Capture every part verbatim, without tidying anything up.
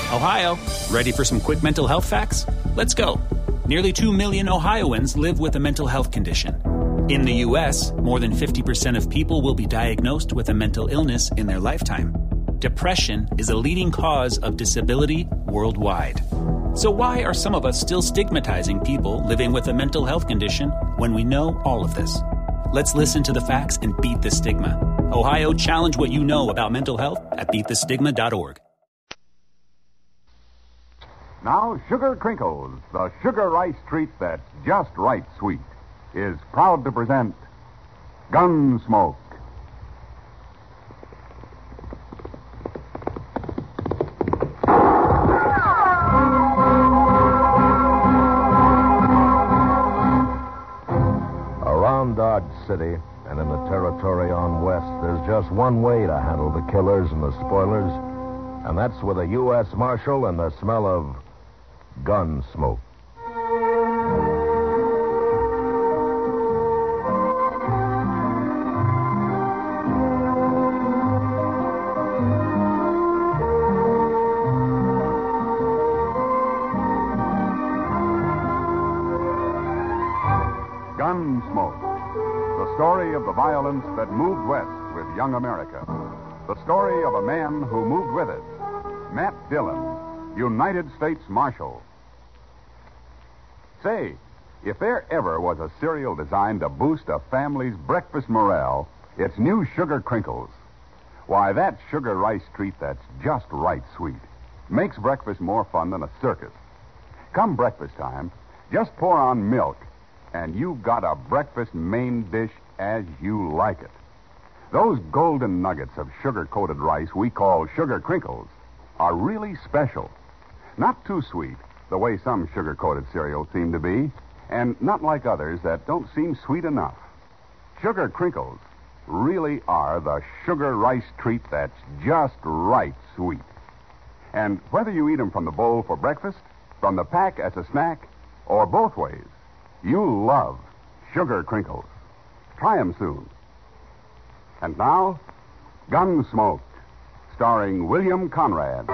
Ohio, ready for some quick mental health facts? Let's go. Nearly two million Ohioans live with a mental health condition. In the U S, more than fifty percent of people will be diagnosed with a mental illness in their lifetime. Depression is a leading cause of disability worldwide. So why are some of us still stigmatizing people living with a mental health condition when we know all of this? Let's listen to the facts and beat the stigma. Ohio, challenge what you know about mental health at beat the stigma dot org. Now, Sugar Crinkles, the sugar rice treat that's just right sweet, is proud to present Gunsmoke. Around Dodge City and in the territory on west, there's just one way to handle the killers and the spoilers, and that's with a U S Marshal and the smell of gun smoke. Gunsmoke, the story of the violence that moved west with young America. The story of a man who moved with it. Matt Dillon, United States Marshal. Say, if there ever was a cereal designed to boost a family's breakfast morale, it's new Sugar Crinkles. Why, that sugar rice treat that's just right sweet makes breakfast more fun than a circus. Come breakfast time, just pour on milk, and you've got a breakfast main dish as you like it. Those golden nuggets of sugar-coated rice we call Sugar Crinkles are really special. Not too sweet, the way some sugar-coated cereals seem to be, and not like others that don't seem sweet enough. Sugar Crinkles really are the sugar rice treat that's just right sweet. And whether you eat them from the bowl for breakfast, from the pack as a snack, or both ways, you'll love Sugar Crinkles. Try them soon. And now, Gunsmoke, starring William Conrad.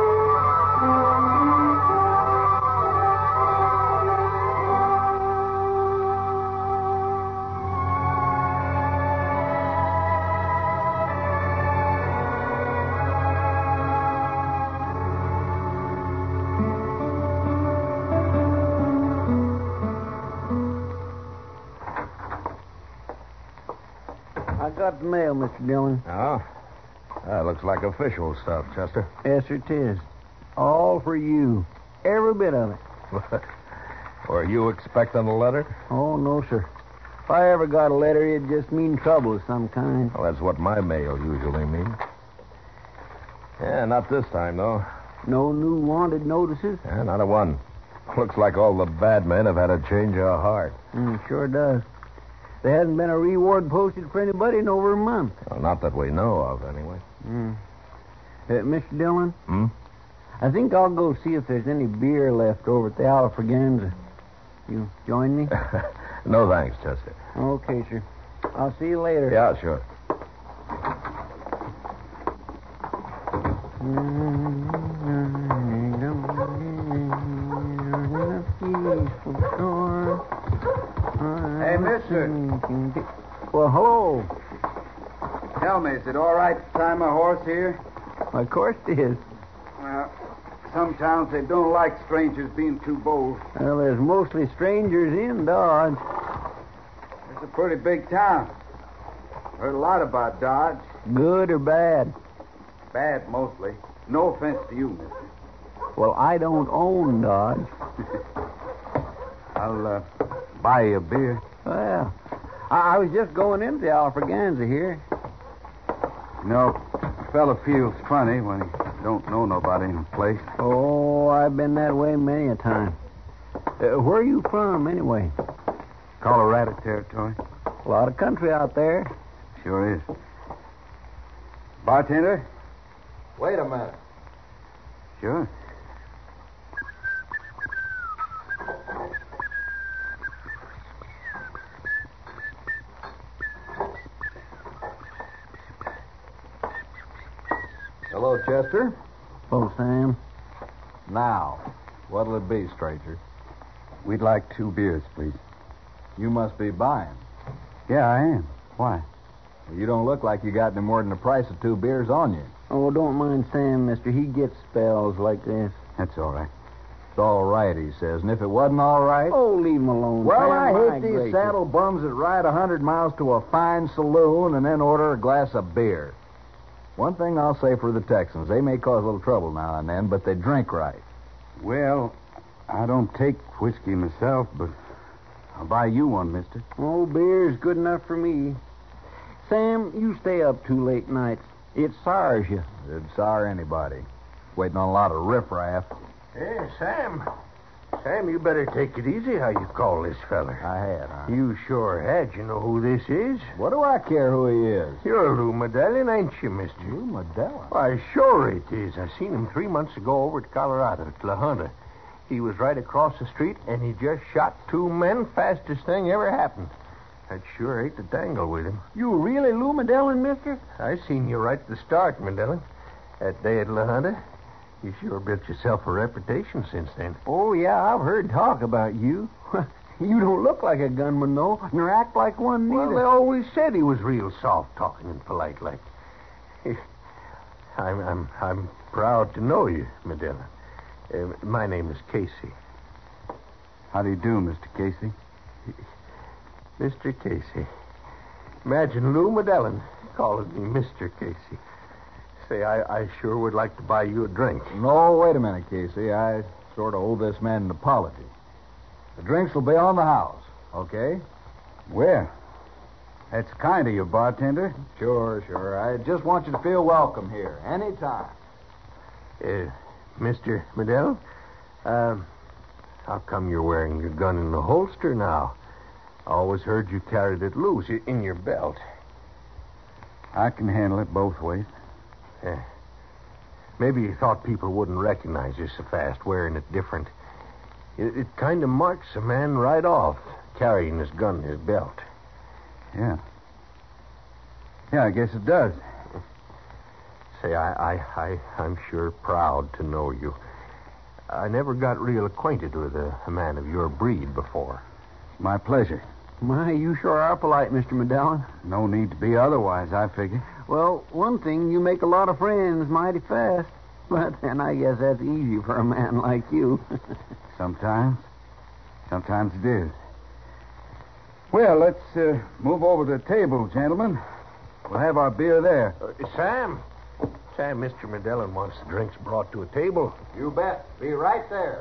I got the mail, Mister Dillon. Oh? That looks like official stuff, Chester. Yes, sir, it is. All for you. Every bit of it. Were you expecting a letter? Oh, no, sir. If I ever got a letter, it'd just mean trouble of some kind. Well, that's what my mail usually means. Yeah, not this time, though. No new wanted notices? Yeah, not a one. Looks like all the bad men have had a change of heart. Mm, sure does. There hasn't been a reward posted for anybody in over a month. Well, not that we know of, anyway. Mm. Uh, Mister Dillon? Hmm? I think I'll go see if there's any beer left over at the Alfraganza. You join me? No thanks, Chester. Okay, sir. I'll see you later. Yeah, sure. Hey, mister. Well, hello. Tell me, is it all right to tie my horse here? Of course it is. Well, some towns, they don't like strangers being too bold. Well, there's mostly strangers in Dodge. It's a pretty big town. Heard a lot about Dodge. Good or bad? Bad, mostly. No offense to you, mister. Well, I don't own Dodge. I'll uh, buy you a beer. Well, I, I was just going into the Alfraganza here. You know, a fella feels funny when he don't know nobody in the place. Oh, I've been that way many a time. Uh, where are you from, anyway? Colorado territory. A lot of country out there. Sure is. Bartender? Wait a minute. Sure. Hello, Chester. Oh, Sam. Now, what'll it be, stranger? We'd like two beers, please. You must be buying. Yeah, I am. Why? You don't look like you got any more than the price of two beers on you. Oh, don't mind Sam, mister. He gets spells like this. That's all right. It's all right, he says. And if it wasn't all right... Oh, leave him alone. Well, Sam, I my hate these gracious. saddle bums that ride a hundred miles to a fine saloon and then order a glass of beer. One thing I'll say for the Texans, they may cause a little trouble now and then, but they drink right. Well, I don't take whiskey myself, but I'll buy you one, mister. Oh, beer's good enough for me. Sam, you stay up too late nights. It sours you. It'd sour anybody. Waiting on a lot of riffraff. Hey, Sam. Sam, you better take it easy how you call this feller. I had, huh? You sure had. You know who this is? What do I care who he is? You're Lou Medallion, ain't you, mister? Lou Medallion? Why, sure it is. I seen him three months ago over at Colorado, at La Junta. He was right across the street, and he just shot two men. Fastest thing ever happened. I'd sure hate to tangle with him. You really Lou Medallion, mister? I seen you right at the start, Medallion. That day at La Junta. You sure built yourself a reputation since then. Oh, yeah, I've heard talk about you. You don't look like a gunman, though, nor act like one neither. Well, they always said he was real soft-talking and polite like. I'm, I'm, I'm proud to know you, Medallion. Uh, my name is Casey. How do you do, Mister Casey? Mister Casey. Imagine Lou Medallion calling me Mister Casey. Say, I, I sure would like to buy you a drink. No, wait a minute, Casey. I sort of owe this man an apology. The drinks will be on the house, okay? Well, that's kind of you, bartender. Sure, sure. I just want you to feel welcome here, anytime. Uh, Mister Medallion, um, how come you're wearing your gun in the holster now? I always heard you carried it loose in your belt. I can handle it both ways. Yeah. Maybe you thought people wouldn't recognize you so fast wearing it different. It, it kind of marks a man right off, carrying his gun in his belt. Yeah. Yeah, I guess it does. Say, I, I, I, I'm sure proud to know you. I never got real acquainted with a, a man of your breed before. My pleasure. My, you sure are polite, Mister Medallion. No need to be otherwise, I figure. Well, one thing, you make a lot of friends mighty fast. But then I guess that's easy for a man like you. Sometimes. Sometimes it is. Well, let's uh, move over to the table, gentlemen. We'll have our beer there. Uh, Sam. Sam, Mister Medallion wants the drinks brought to a table. You bet. Be right there.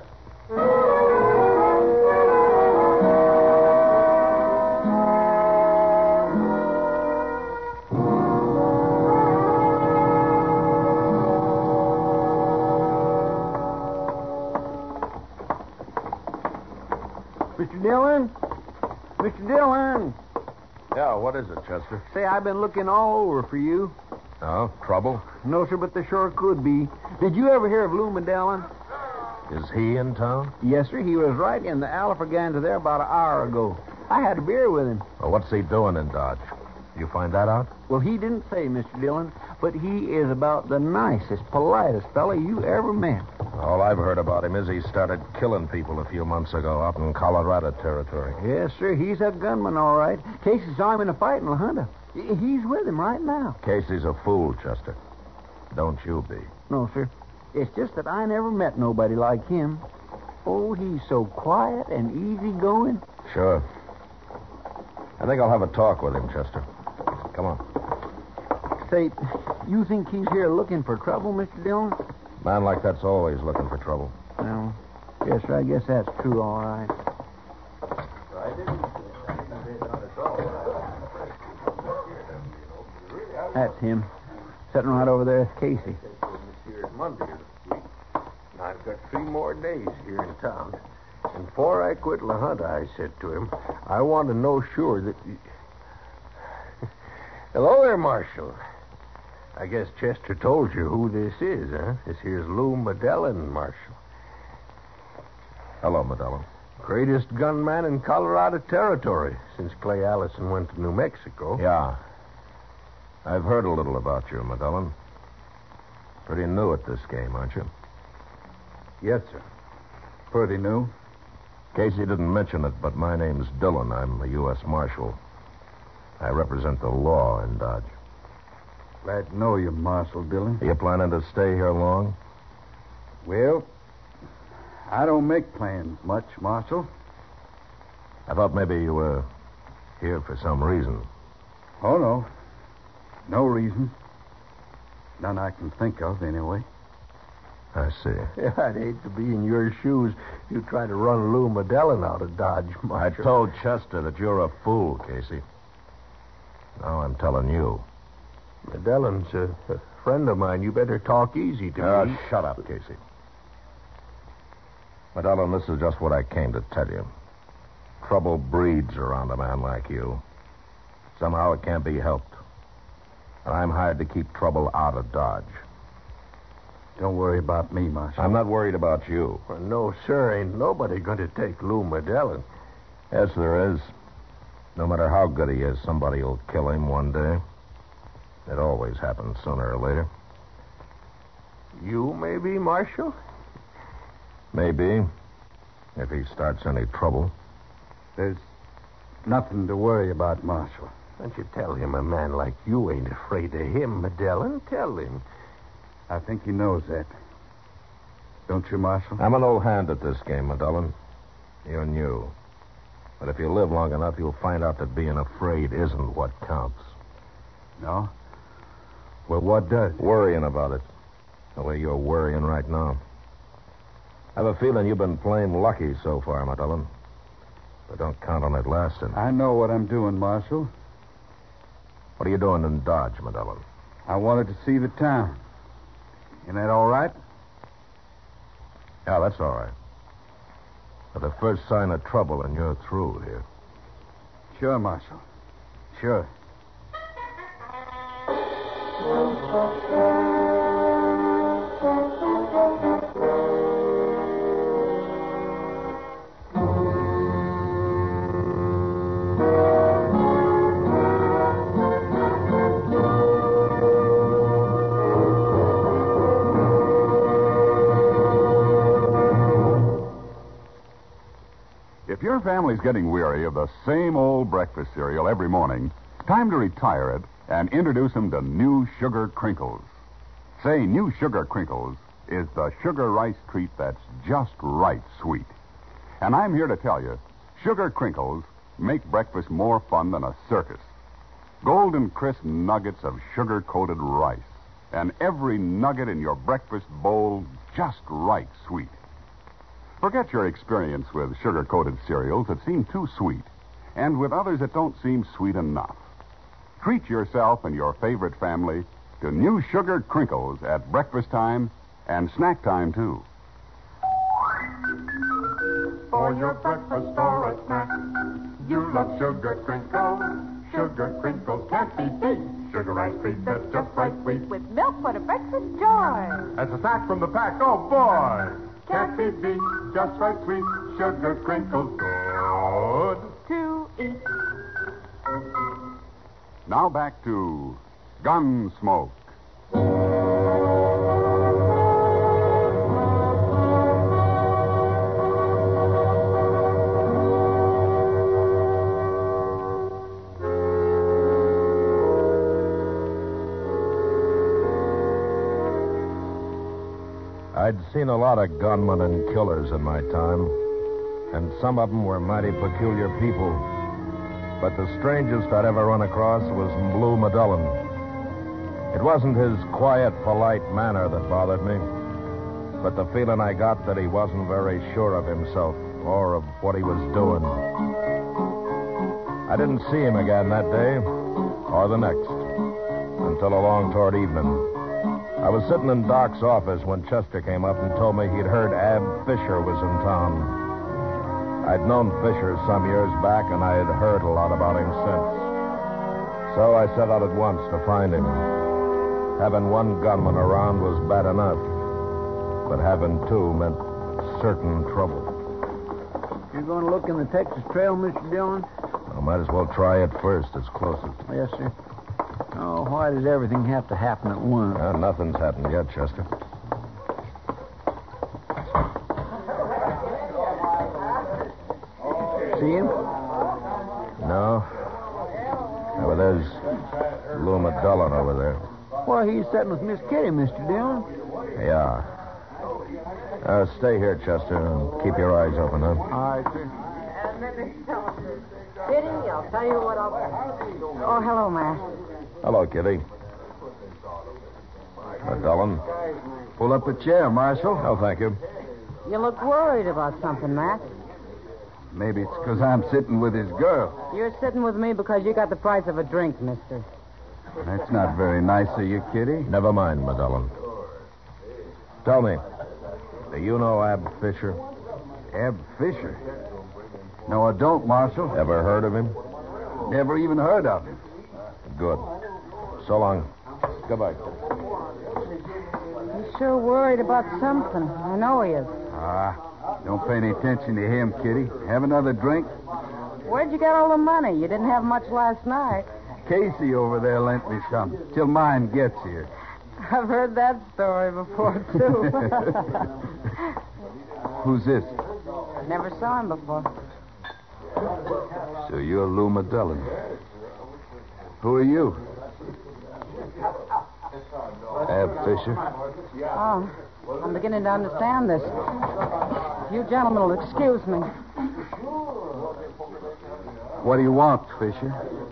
Mister Dillon? Mister Dillon? Yeah, what is it, Chester? Say, I've been looking all over for you. Oh, trouble? No, sir, but there sure could be. Did you ever hear of Lou Medallion? Is he in town? Yes, sir. He was right in the Alafraganda there about an hour ago. I had a beer with him. Well, what's he doing in Dodge? You find that out? Well, he didn't say, Mister Dillon, but he is about the nicest, politest fellow you ever met. All I've heard about him is he started killing people a few months ago out in Colorado territory. Yes, sir. He's a gunman, all right. Casey saw him in a fight in La Junta. He's with him right now. Casey's a fool, Chester. Don't you be. No, sir. It's just that I never met nobody like him. Oh, he's so quiet and easygoing. Sure. I think I'll have a talk with him, Chester. Come on. Say, you think he's here looking for trouble, Mister Dillon? Man like that's always looking for trouble. Well, yes, sir, I guess that's true, all right. That's him. Sitting right over there with Casey. Here Monday of this week. I've got three more days here in town. And before I quit La Junta, I said to him, I want to know sure that... You... Hello there, Marshal. I guess Chester told you who this is, huh? This here's Lou Medallion, Marshal. Hello, Medallion. Greatest gunman in Colorado territory since Clay Allison went to New Mexico. Yeah. I've heard a little about you, Medallion. Pretty new at this game, aren't you? Yes, sir. Pretty new. Casey didn't mention it, but my name's Dillon. I'm a U S Marshal. I represent the law in Dodge. Glad to know you, Marshal Dillon. Are you planning to stay here long? Well, I don't make plans much, Marshal. I thought maybe you were here for some reason. Oh, no. No reason. None I can think of, anyway. I see. Yeah, I'd hate to be in your shoes. You try to run Lou Medellin out of Dodge, I Marshal. told Chester that you're a fool, Casey. Now I'm telling you. Medellин's a, a friend of mine. You better talk easy to Oh, me. shut up, Casey. Medellin, this is just what I came to tell you. Trouble breeds around a man like you. Somehow it can't be helped. And I'm hired to keep trouble out of Dodge. Don't worry about me, Marshal. I'm not worried about you. Well, no, sir. Ain't nobody going to take Lou Medellin. Yes, there is. No matter how good he is, somebody will kill him one day. It always happens sooner or later. You, maybe, Marshal? Maybe. If he starts any trouble. There's nothing to worry about, Marshal. Don't you tell him a man like you ain't afraid of him, Medellin. Tell him. I think he knows that. Don't you, Marshal? I'm an old hand at this game, Medellin. You're new. But if you live long enough, you'll find out that being afraid isn't what counts. No? Well, what does? Worrying about it. The way you're worrying right now. I have a feeling you've been plain lucky so far, Medellin. But don't count on it lasting. I know what I'm doing, Marshal. What are you doing in Dodge, Medellin? I wanted to see the town. Isn't that all right? Yeah, that's all right. But the first sign of trouble and you're through here. Sure, Marshal. Sure. If your family's getting weary of the same old breakfast cereal every morning, time to retire it and introduce them to New Sugar Crinkles. Say, New Sugar Crinkles is the sugar rice treat that's just right sweet. And I'm here to tell you, Sugar Crinkles make breakfast more fun than a circus. Golden crisp nuggets of sugar-coated rice, and every nugget in your breakfast bowl just right sweet. Forget your experience with sugar-coated cereals that seem too sweet, and with others that don't seem sweet enough. Treat yourself and your favorite family to New Sugar Crinkles at breakfast time and snack time, too. For your breakfast or a snack, you love Sugar Crinkles. Sugar Crinkles can't be beat. Sugar rice treat that's just right sweet. With milk for the breakfast joy. That's a snack from the pack. Oh, boy! Can't be beat, just right sweet. Sugar Crinkles, good to eat. Now back to Gunsmoke. I'd seen a lot of gunmen and killers in my time, and some of them were mighty peculiar people. But the strangest I'd ever run across was Lou Medellin. It wasn't his quiet, polite manner that bothered me, but the feeling I got that he wasn't very sure of himself or of what he was doing. I didn't see him again that day, or the next, until along toward evening. I was sitting in Doc's office when Chester came up and told me he'd heard Ab Fisher was in town. I'd known Fisher some years back, and I had heard a lot about him since. So I set out at once to find him. Having one gunman around was bad enough, but having two meant certain trouble. You're going to look in the Texas Trail, Mister Dillon? I might as well try it first. It's closest. Yes, sir. Oh, why does everything have to happen at once? Uh, nothing's happened yet, Chester. See him? No. Yeah, well, there's Lou Medellin over there. Well, he's sitting with Miss Kitty, Mister Dillon. Yeah. Uh, stay here, Chester, and keep your eyes open, huh? All right, sir. Kitty, I'll tell you what I'll... Oh, hello, Matt. Hello, Kitty. Medellin. Pull up a chair, Marshal. Oh, thank you. You look worried about something, Matt. Maybe it's because I'm sitting with his girl. You're sitting with me because you got the price of a drink, mister. That's not very nice of you, Kitty. Never mind, Medellin. Tell me, do you know Ab Fisher? Ab Fisher? No, I don't, Marshal. Ever heard of him? Never even heard of him. Good. So long. Goodbye. He's sure worried about something. I know he is. Ah, don't pay any attention to him, Kitty. Have another drink? Where'd you get all the money? You didn't have much last night. Casey over there lent me some till mine gets here. I've heard that story before, too. Who's this? Never saw him before. So you're Lou Medellin. Who are you? Ab Fisher. Oh, I'm beginning to understand this. You gentlemen will excuse me. What do you want, Fisher?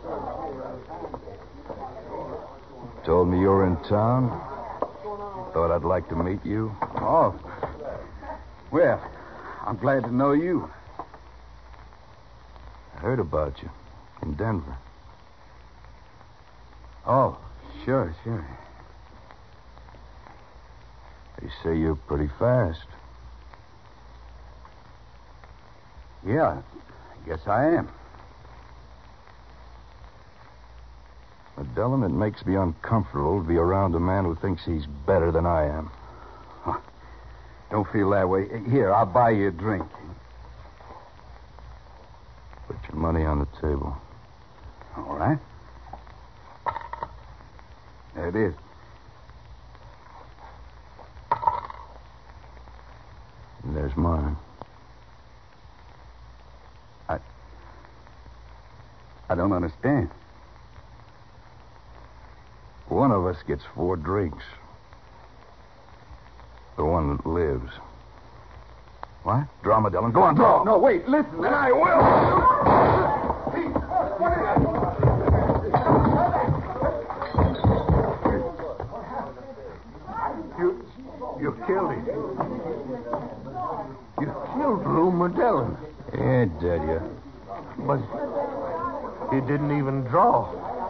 Told me you were in town. Thought I'd like to meet you. Oh. Well, I'm glad to know you. I heard about you in Denver. Oh, sure, sure. They say you're pretty fast. Yeah, I guess I am. Medellin, it makes me uncomfortable to be around a man who thinks he's better than I am. Huh. Don't feel that way. Here, I'll buy you a drink. Put your money on the table. All right. There it is. And there's mine. I... I don't understand. One of us gets four drinks. The one that lives. What? Draw, Medellin. Go on, draw. No, wait, listen. And I will. You, you killed him. You killed Lou Medellin. Yeah, did you? But he didn't even draw.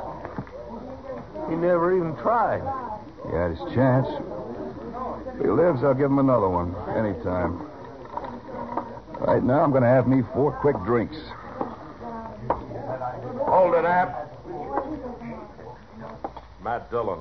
He never even tried. He had his chance. If he lives, I'll give him another one. Anytime. Right now, I'm going to have me four quick drinks. Hold it, Ab. Matt Dillon.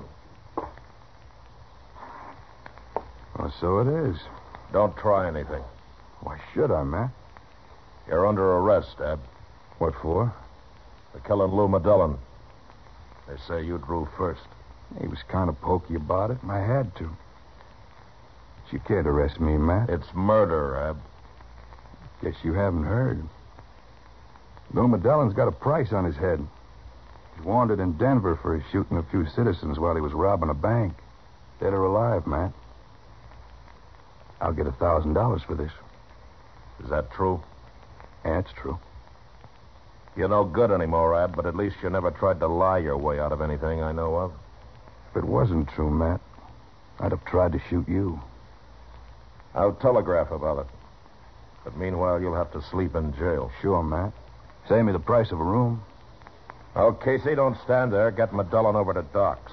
Oh, so it is. Don't try anything. Why should I, Matt? You're under arrest, Ab. What for? For killing Lou Medellin. They say you drew first. He was kind of pokey about it, and I had to. But you can't arrest me, Matt. It's murder, Ab. Guess you haven't heard. Lou Medellin's got a price on his head. He's wanted in Denver for shooting a few citizens while he was robbing a bank. Dead or alive, Matt. I'll get a thousand dollars for this. Is that true? Yeah, it's true. You're no good anymore, Ab, but at least you never tried to lie your way out of anything I know of. If it wasn't true, Matt, I'd have tried to shoot you. I'll telegraph about it. But meanwhile, you'll have to sleep in jail. Sure, Matt. Save me the price of a room. Oh, Casey, don't stand there. Get Medellin over to Doc's.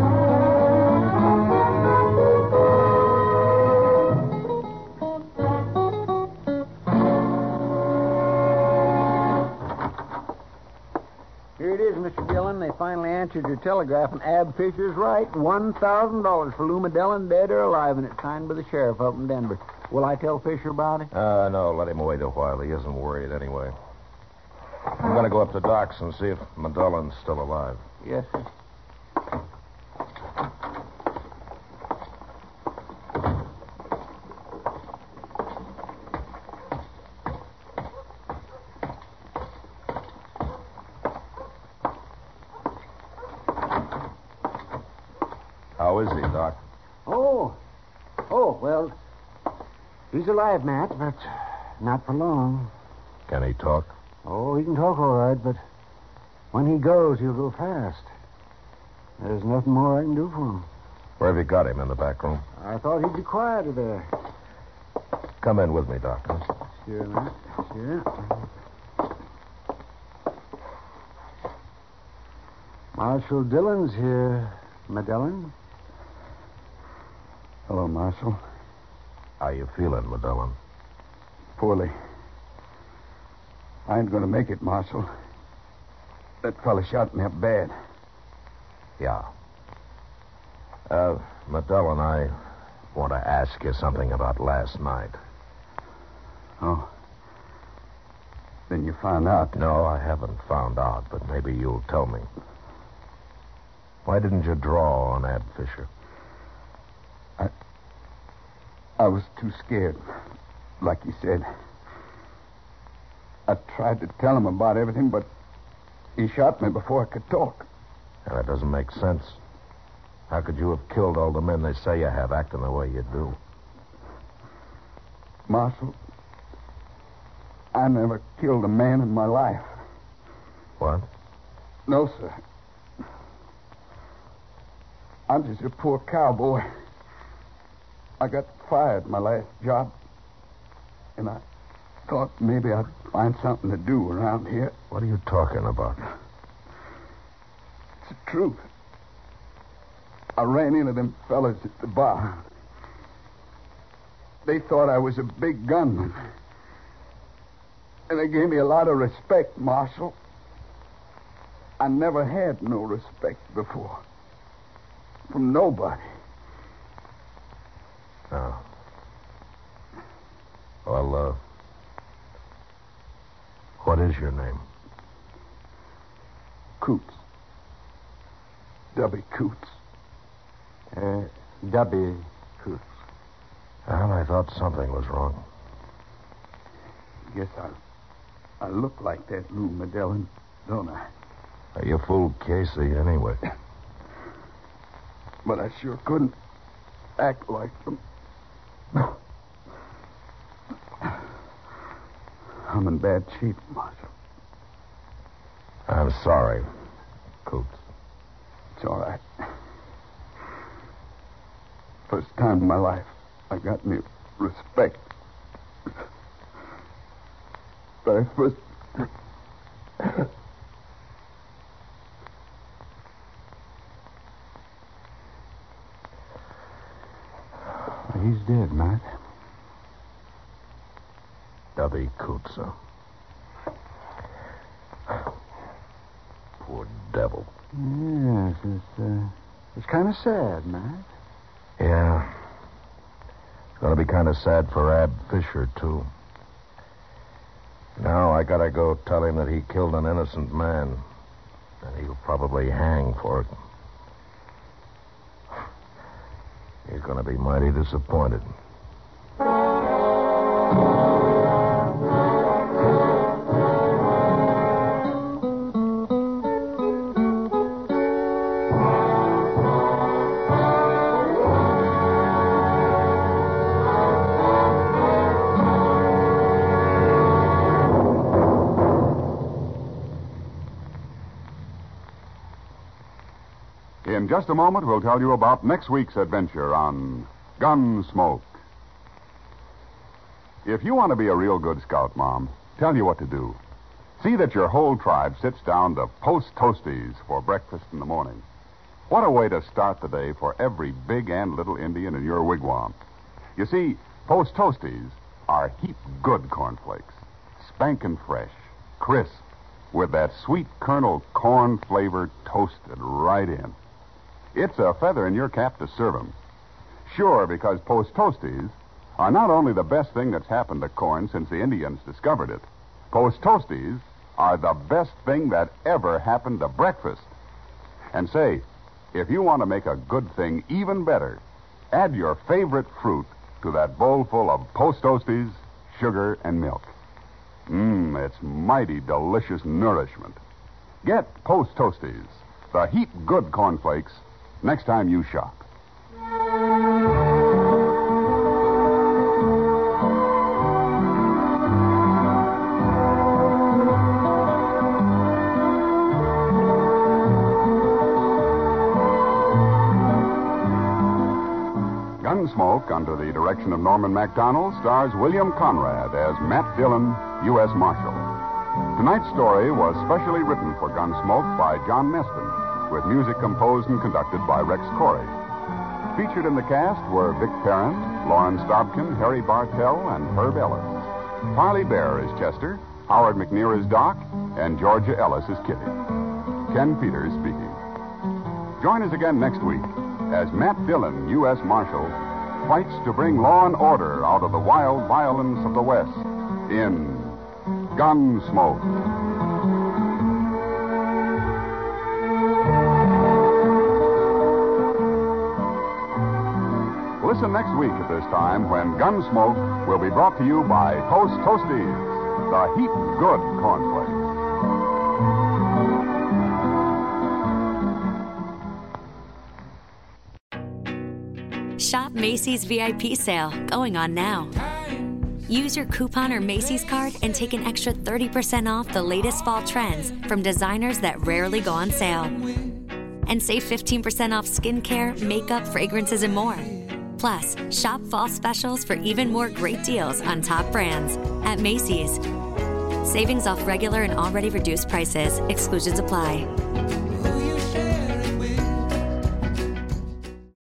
Here it is, Mister Dillon. They finally answered your telegraph, and Ab Fisher's right. One thousand dollars for Lou Medellin, dead or alive, and it's signed by the sheriff up in Denver. Will I tell Fisher about it? Uh, no, let him wait a while. He isn't worried anyway. I'm going to go up to Doc's and see if Medellin's still alive. Yes, sir. How is he, Doc? Oh. Oh, well, he's alive, Matt, but not for long. Can he talk? Oh, he can talk all right, but when he goes, he'll go fast. There's nothing more I can do for him. Where have you got him? In the back room? I thought he'd be quieter there. Come in with me, Doctor. Sure, Matt. Sure. Marshal Dillon's here, Medellin. Hello, Marshal. How you feeling, Medellin? Poorly. I ain't going to make it, Marshal. That fella shot me up bad. Yeah. Uh, Medellin, I want to ask you something about last night. Oh. Then you found out. No, I haven't found out, but maybe you'll tell me. Why didn't you draw on Ab Fisher? I... I was too scared, like you said. I tried to tell him about everything, but he shot me before I could talk. And that doesn't make sense. How could you have killed all the men they say you have acting the way you do? Marshal, I never killed a man in my life. What? No, sir. I'm just a poor cowboy. I got fired my last job, and I thought maybe I'd find something to do around here. What are you talking about? It's the truth. I ran into them fellas at the bar. They thought I was a big gunman. And they gave me a lot of respect, Marshal. I never had no respect before. From nobody. Oh. Well, uh... what is your name? Coots. Dubby Coots. Uh, Dubby Coots. Well, I thought something was wrong. Guess I... I look like that, Lou Medellin, don't I? You fooled Casey anyway. But I sure couldn't act like them. I'm in bad shape, Marshal. I'm sorry, Coots. It's all right. First time in my life I got any respect. Very first... He's dead, Matt. Dubby Coots, huh? Poor devil. Yes, it's, uh, it's kind of sad, Matt. Yeah. It's going to be kind of sad for Ab Fisher, too. Now I gotta go tell him that he killed an innocent man. And he'll probably hang for it. He's going to be mighty disappointed. In just a moment, we'll tell you about next week's adventure on Gunsmoke. If you want to be a real good scout, Mom, tell you what to do. See that your whole tribe sits down to Post Toasties for breakfast in the morning. What a way to start the day for every big and little Indian in your wigwam. You see, Post Toasties are heap good cornflakes, spankin' fresh, crisp, with that sweet kernel corn flavor toasted right in. It's a feather in your cap to serve 'em. Sure, because Post Toasties are not only the best thing that's happened to corn since the Indians discovered it, Post Toasties are the best thing that ever happened to breakfast. And say, if you want to make a good thing even better, add your favorite fruit to that bowl full of Post Toasties, sugar, and milk. Mmm, it's mighty delicious nourishment. Get Post Toasties, the heap good cornflakes, next time you shop. under the direction of Norman MacDonald, stars William Conrad as Matt Dillon, U S Marshal. Tonight's story was specially written for Gunsmoke by John Meston, with music composed and conducted by Rex Corey. Featured in the cast were Vic Perrin, Lauren Stobkin, Harry Bartell, and Herb Ellis. Parley Bear is Chester, Howard McNear is Doc, and Georgia Ellis is Kitty. Ken Peters speaking. Join us again next week as Matt Dillon, U S Marshal, fights to bring law and order out of the wild violence of the West in Gunsmoke. Listen next week at this time when Gunsmoke will be brought to you by Toast Toasties, the heap good cornflakes. Shop Macy's V I P sale going on now. Use your coupon or Macy's card and take an extra thirty percent off the latest fall trends from designers that rarely go on sale. And save fifteen percent off skincare, makeup, fragrances, and more. Plus, shop fall specials for even more great deals on top brands at Macy's. Savings off regular and already reduced prices. Exclusions apply.